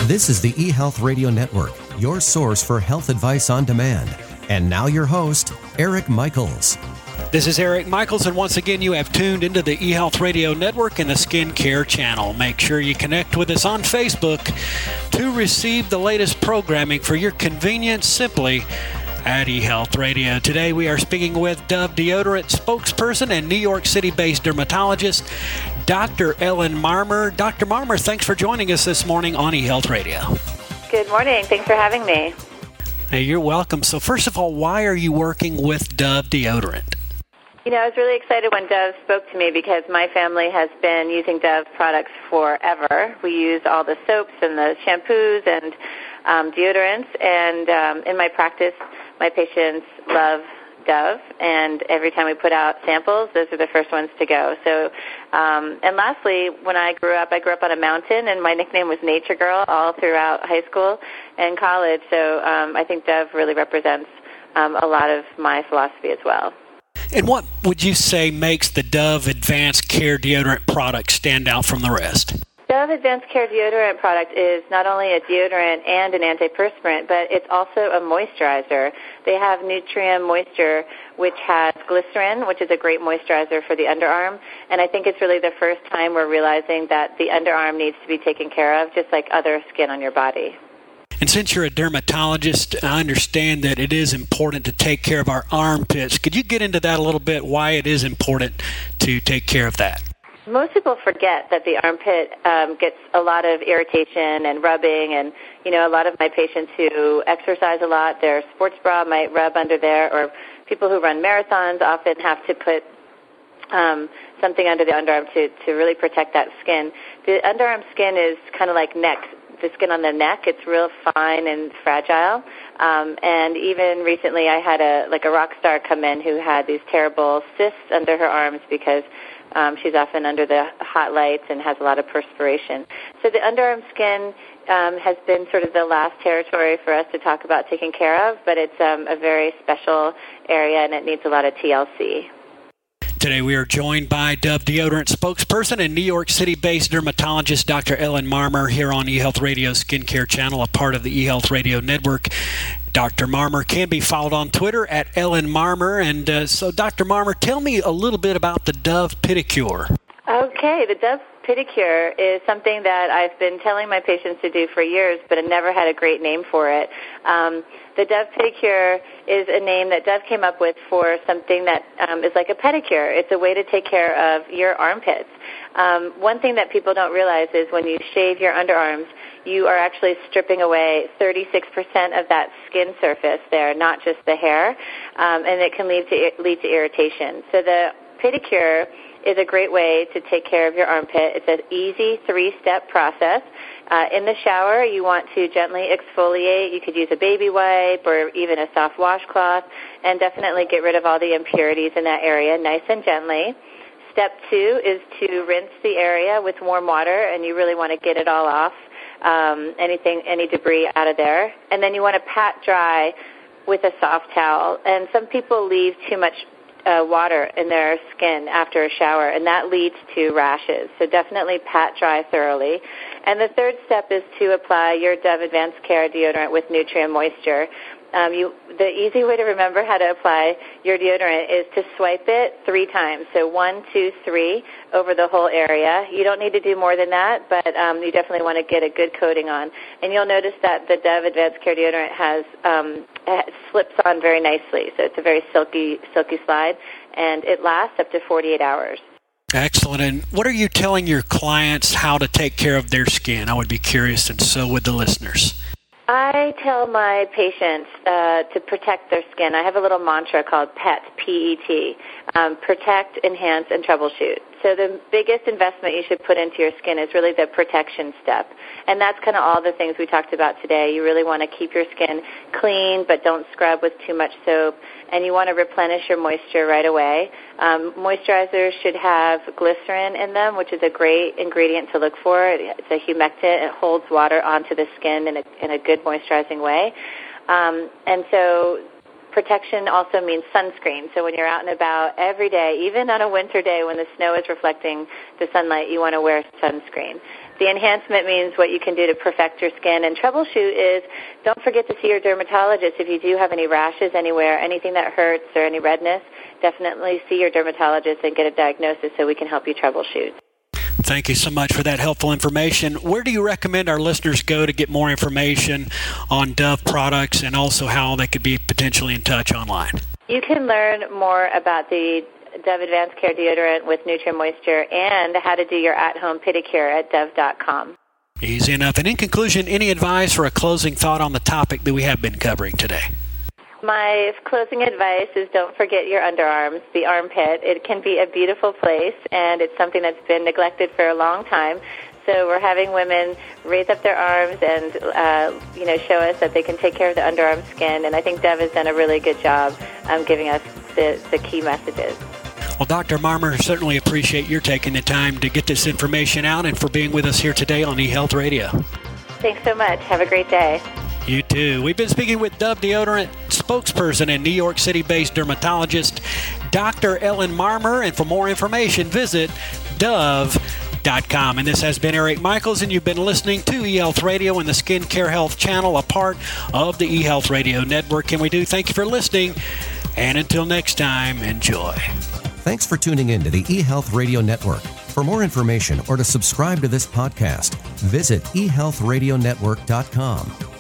This is the eHealth Radio Network, your source for health advice on demand. And now your host, Eric Michaels. This is Eric Michaels, and once again, you have tuned into the eHealth Radio Network and the Skincare Channel. Make sure you connect with us on Facebook to receive the latest programming for your convenience simply at eHealth Radio. Today, we are speaking with Dove Deodorant spokesperson and New York City-based dermatologist, Dr. Ellen Marmer. Dr. Marmer, thanks for joining us this morning on eHealth Radio. Good morning. Thanks for having me. Hey, you're welcome. So first of all, why are you working with Dove Deodorant? You know, I was really excited when Dove spoke to me because my family has been using Dove products forever. We use all the soaps and the shampoos and deodorants, and in my practice, my patients love Dove, and every time we put out samples, those are the first ones to go. So, and lastly, when I grew up on a mountain, and my nickname was Nature Girl all throughout high school and college. So I think Dove really represents a lot of my philosophy as well. And what would you say makes the Dove Advanced Care Deodorant product stand out from the rest? Dove Advanced Care Deodorant product is not only a deodorant and an antiperspirant, but it's also a moisturizer. They have Nutriem Moisture, which has glycerin, which is a great moisturizer for the underarm. And I think it's really the first time we're realizing that the underarm needs to be taken care of, just like other skin on your body. And since you're a dermatologist, I understand that it is important to take care of our armpits. Could you get into that a little bit, why it is important to take care of that? Most people forget that the armpit gets a lot of irritation and rubbing, and, you know, a lot of my patients who exercise a lot, their sports bra might rub under there, or people who run marathons often have to put something under the underarm to really protect that skin. The underarm skin is kind of like the skin on the neck. It's real fine and fragile. And even recently I had a rock star come in who had these terrible cysts under her arms because she's often under the hot lights and has a lot of perspiration. So the underarm skin has been sort of the last territory for us to talk about taking care of, but it's a very special area and it needs a lot of TLC. Today we are joined by Dove Deodorant spokesperson and New York City-based dermatologist Dr. Ellen Marmer here on eHealth Radio Skincare Channel, a part of the eHealth Radio Network. Dr. Marmer can be followed on Twitter at Ellen Marmer. And so, Dr. Marmer, tell me a little bit about the Dove Pedicure. Okay, the Dove Pedicure is something that I've been telling my patients to do for years, but I never had a great name for it. The Dove Pedicure is a name that Dove came up with for something that is like a pedicure. It's a way to take care of your armpits. One thing that people don't realize is when you shave your underarms, you are actually stripping away 36% of that skin surface there, not just the hair, and it can lead to irritation. So the pedicure is a great way to take care of your armpit. It's an easy 3-step process. In the shower, you want to gently exfoliate. You could use a baby wipe or even a soft washcloth, and definitely get rid of all the impurities in that area nice and gently. Step 2 is to rinse the area with warm water, and you really want to get it all off, any debris out of there. And then you want to pat dry with a soft towel. And some people leave too much water in their skin after a shower, and that leads to rashes. So definitely pat dry thoroughly. And the third step is to apply your Dove Advanced Care Deodorant with Nutriem Moisture. The easy way to remember how to apply your deodorant is to swipe it 3 times. So 1, 2, 3 over the whole area. You don't need to do more than that, but you definitely want to get a good coating on. And you'll notice that the Dove Advanced Care Deodorant slips on very nicely. So it's a very silky slide, and it lasts up to 48 hours. Excellent. And what are you telling your clients how to take care of their skin? I would be curious, and so would the listeners. I tell my patients to protect their skin. I have a little mantra called PET, P-E-T, protect, enhance, and troubleshoot. So the biggest investment you should put into your skin is really the protection step. And that's kind of all the things we talked about today. You really want to keep your skin clean, but don't scrub with too much soap. And you want to replenish your moisture right away. Moisturizers should have glycerin in them, which is a great ingredient to look for. It's a humectant. It holds water onto the skin in a good moisturizing way. And so protection also means sunscreen. So when you're out and about every day, even on a winter day when the snow is reflecting the sunlight, you want to wear sunscreen. The enhancement means what you can do to perfect your skin. And troubleshoot is, don't forget to see your dermatologist if you do have any rashes anywhere, anything that hurts or any redness. Definitely see your dermatologist and get a diagnosis so we can help you troubleshoot. Thank you so much for that helpful information. Where do you recommend our listeners go to get more information on Dove products and also how they could be potentially in touch online? You can learn more about the Dove Advanced Care Deodorant with Nutri-Moisture and how to do your at-home pedicure at dove.com. Easy enough. And in conclusion, any advice or a closing thought on the topic that we have been covering today? My closing advice is don't forget your underarms, the armpit. It can be a beautiful place, and it's something that's been neglected for a long time. So we're having women raise up their arms and, show us that they can take care of the underarm skin. And I think Dove has done a really good job giving us the key messages. Well, Dr. Marmer, certainly appreciate your taking the time to get this information out and for being with us here today on eHealth Radio. Thanks so much. Have a great day. You too. We've been speaking with Dove Deodorant spokesperson and New York City-based dermatologist, Dr. Ellen Marmer. And for more information, visit Dove.com. And this has been Eric Michaels, and you've been listening to eHealth Radio and the Skin Care Health Channel, a part of the eHealth Radio Network. And we do thank you for listening. And until next time, enjoy. Thanks for tuning in to the eHealth Radio Network. For more information or to subscribe to this podcast, visit eHealthRadioNetwork.com.